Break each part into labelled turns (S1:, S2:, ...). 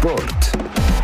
S1: Sport.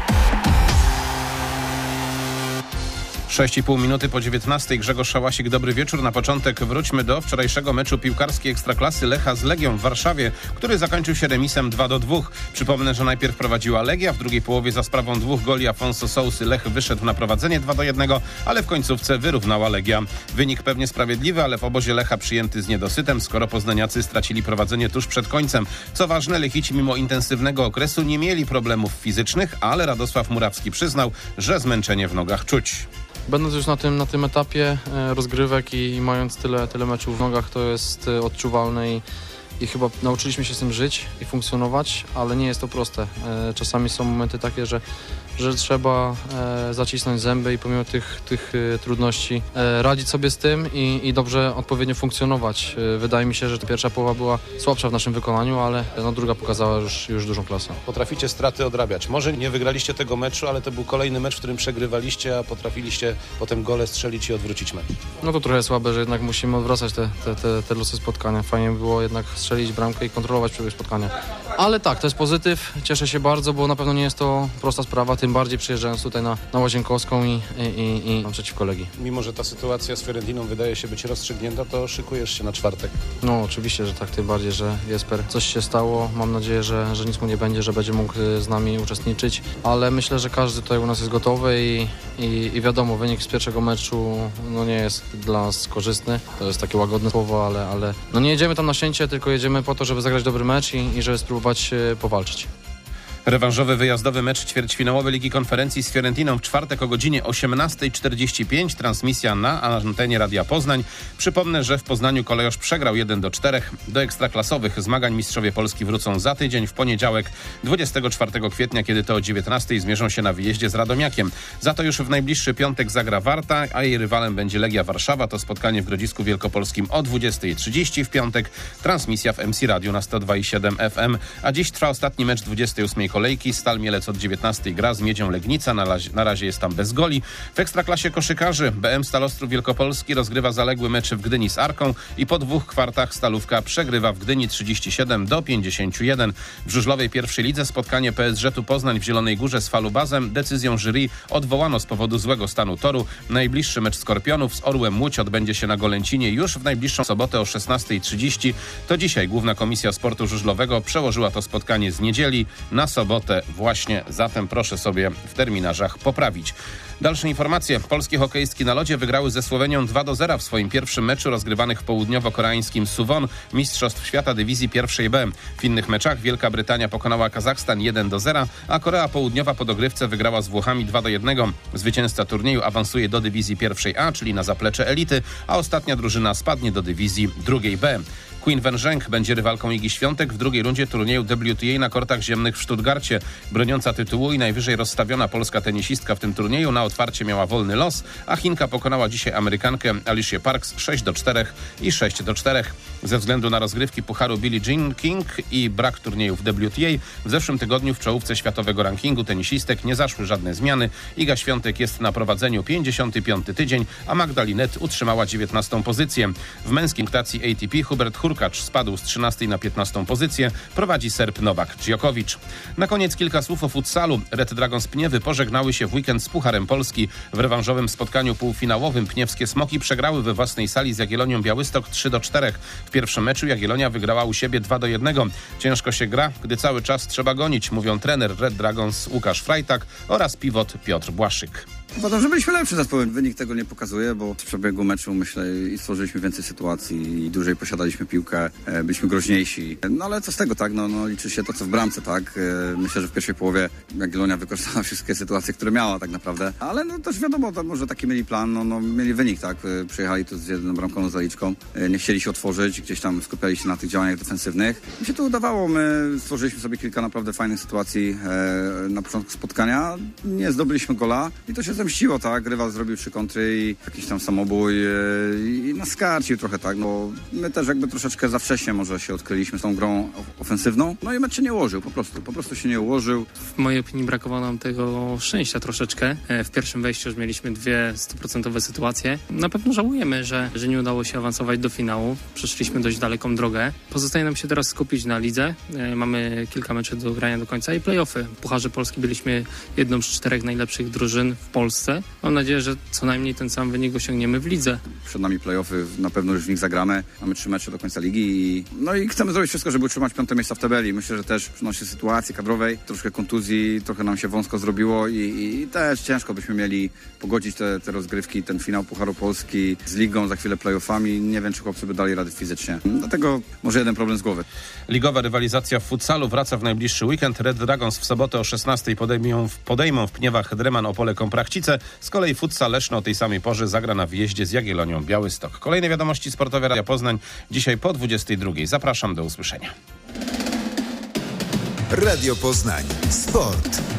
S2: 6,5 minuty po 19. Grzegorz Szałasik, dobry wieczór. Na początek wróćmy do wczorajszego meczu piłkarskiej Ekstraklasy Lecha z Legią w Warszawie, który zakończył się remisem 2-2. Przypomnę, że najpierw prowadziła Legia, w drugiej połowie za sprawą 2 goli Afonso Sousy Lech wyszedł na prowadzenie 2-1, ale w końcówce wyrównała Legia. Wynik pewnie sprawiedliwy, ale w obozie Lecha przyjęty z niedosytem, skoro poznaniacy stracili prowadzenie tuż przed końcem. Co ważne, Lechici mimo intensywnego okresu nie mieli problemów fizycznych, ale Radosław Murawski przyznał, że zmęczenie w nogach czuć.
S3: Będąc już na tym etapie rozgrywek i mając tyle meczów w nogach, to jest odczuwalne i chyba nauczyliśmy się z tym żyć i funkcjonować, ale nie jest to proste. Czasami są momenty takie, że trzeba zacisnąć zęby i pomimo tych trudności radzić sobie z tym i dobrze, odpowiednio funkcjonować. Wydaje mi się, że pierwsza połowa była słabsza w naszym wykonaniu, ale druga pokazała już dużą klasę.
S2: Potraficie straty odrabiać. Może nie wygraliście tego meczu, ale to był kolejny mecz, w którym przegrywaliście, a potrafiliście potem gole strzelić i odwrócić mecz.
S3: No to trochę słabe, że jednak musimy odwracać te losy spotkania. Fajnie by było jednak strzelić bramkę i kontrolować przebieg spotkania. Ale tak, to jest pozytyw. Cieszę się bardzo, bo na pewno nie jest to prosta sprawa, tym bardziej przyjeżdżając tutaj na Łazienkowską i przeciwko Legii.
S2: Mimo że ta sytuacja z Fiorentiną wydaje się być rozstrzygnięta, to szykujesz się na czwartek.
S3: No oczywiście, że tak, tym bardziej, że Jesper coś się stało. Mam nadzieję, że nic mu nie będzie, że będzie mógł z nami uczestniczyć, ale myślę, że każdy tutaj u nas jest gotowy i wiadomo, wynik z pierwszego meczu nie jest dla nas korzystny. To jest takie łagodne słowo, ale nie jedziemy tam na szczęście, tylko jedziemy po to, żeby zagrać dobry mecz i żeby spróbować powalczyć.
S2: Rewanżowy wyjazdowy mecz ćwierćfinałowy Ligi Konferencji z Fiorentiną w czwartek o godzinie 18:45. Transmisja na antenie Radia Poznań. Przypomnę, że w Poznaniu Kolejorz przegrał 1-4. Do ekstraklasowych zmagań mistrzowie Polski wrócą za tydzień w poniedziałek 24 kwietnia, kiedy to o 19:00 zmierzą się na wyjeździe z Radomiakiem. Za to już w najbliższy piątek zagra Warta, a jej rywalem będzie Legia Warszawa. To spotkanie w Grodzisku Wielkopolskim o 20:30 w piątek. Transmisja w MC Radio na 102,7 FM. A dziś trwa ostatni mecz 28 kolejki. Stal Mielec od 19:00 gra z Miedzią Legnica. Na razie jest tam bez goli. W Ekstraklasie koszykarzy BM Stal Ostrów Wielkopolski rozgrywa zaległy mecz w Gdyni z Arką i po 2 kwartach Stalówka przegrywa w Gdyni 37-51. W żużlowej pierwszej lidze spotkanie PSŻ-tu Poznań w Zielonej Górze z Falubazem decyzją jury odwołano z powodu złego stanu toru. Najbliższy mecz Skorpionów z Orłem Łódź odbędzie się na Golęcinie już w najbliższą sobotę o 16:30. To dzisiaj Główna Komisja Sportu Żużlowego przełożyła to spotkanie z niedzieli na sobotę właśnie, zatem proszę sobie w terminarzach poprawić. Dalsze informacje. Polskie hokejistki na lodzie wygrały ze Słowenią 2-0 w swoim pierwszym meczu rozgrywanych w południowo-koreańskim Suwon Mistrzostw Świata Dywizji 1B. W innych meczach Wielka Brytania pokonała Kazachstan 1-0, a Korea Południowa po dogrywce wygrała z Włochami 2-1. Zwycięzca turnieju awansuje do Dywizji 1A, czyli na zaplecze elity, a ostatnia drużyna spadnie do Dywizji 2B. Queen Wężęk będzie rywalką Igi Świątek w drugiej rundzie turnieju WTA na kortach ziemnych w Stuttgarcie. Broniąca tytułu i najwyżej rozstawiona polska tenisistka w tym turnieju na otwarcie miała wolny los, a Chinka pokonała dzisiaj Amerykankę Alicia Parks 6-4 i 6-4. Ze względu na rozgrywki Pucharu Billie Jean King i brak turniejów WTA w zeszłym tygodniu w czołówce światowego rankingu tenisistek nie zaszły żadne zmiany. Iga Świątek jest na prowadzeniu 55. tydzień, a Magda Linette utrzymała 19. pozycję. W męskiej punktacji ATP Hubert Hurkacz spadł z 13. na 15. pozycję. Prowadzi Serb Nowak Djokovic. Na koniec kilka słów o futsalu. Red Dragons Pniewy pożegnały się w weekend z Pucharem Polski. W rewanżowym spotkaniu półfinałowym pniewskie Smoki przegrały we własnej sali z Jagiellonią Białystok 3-4. W pierwszym meczu Jagiellonia wygrała u siebie 2-1. Ciężko się gra, gdy cały czas trzeba gonić, mówią trener Red Dragons Łukasz Frajtak oraz pivot Piotr Błaszczyk.
S4: Uważam, że byliśmy lepszy zespołem. Wynik tego nie pokazuje, bo w przebiegu meczu myślę i stworzyliśmy więcej sytuacji i dłużej posiadaliśmy piłkę, byliśmy groźniejsi. No ale co z tego, tak? No liczy się to, co w bramce, tak? Myślę, że w pierwszej połowie Jagiellonia wykorzystała wszystkie sytuacje, które miała tak naprawdę. Ale no też wiadomo, to może taki mieli plan, mieli wynik, tak? Przyjechali tu z jedną bramką, zaliczką. Nie chcieli się otworzyć, gdzieś tam skupiali się na tych działaniach defensywnych. Mi się to udawało. My stworzyliśmy sobie kilka naprawdę fajnych sytuacji na początku spotkania. Nie zdobyliśmy gola i to się zemściło, tak? Rywal zrobił 3 kontry i jakiś tam samobój i nas skarcił trochę, tak? No my też jakby troszeczkę za wcześnie może się odkryliśmy z tą grą ofensywną. No i mecz się nie ułożył, po prostu się nie ułożył.
S1: W mojej opinii brakowało nam tego szczęścia troszeczkę. W pierwszym wejściu już mieliśmy 2 100% sytuacje. Na pewno żałujemy, że nie udało się awansować do finału. Przeszliśmy dość daleką drogę. Pozostaje nam się teraz skupić na lidze. Mamy kilka meczy do grania do końca i play-offy. W Pucharze Polski byliśmy jedną z 4 najlepszych drużyn w Polsce. Mam nadzieję, że co najmniej ten sam wynik osiągniemy w lidze.
S4: Przed nami play-offy, na pewno już w nich zagramy. Mamy 3 mecze do końca ligi i chcemy zrobić wszystko, żeby utrzymać 5. miejsca w tabeli. Myślę, że też przy naszej sytuacji kadrowej, troszkę kontuzji, trochę nam się wąsko zrobiło i też ciężko byśmy mieli pogodzić te rozgrywki, ten finał Pucharu Polski z ligą, za chwilę play-offami. Nie wiem, czy chłopcy by dali rady fizycznie. Dlatego może jeden problem z głowy.
S2: Ligowa rywalizacja w futsalu wraca w najbliższy weekend. Red Dragons w sobotę o 16 podejmą w Pniewach Dreman Opole Komprachcice. Z kolei futsal Leszno o tej samej porze zagra na wyjeździe z Jagiellonią Białystok. Kolejne wiadomości sportowe Radia Poznań dzisiaj po 22. Zapraszam, do usłyszenia.
S5: Radio Poznań. Sport.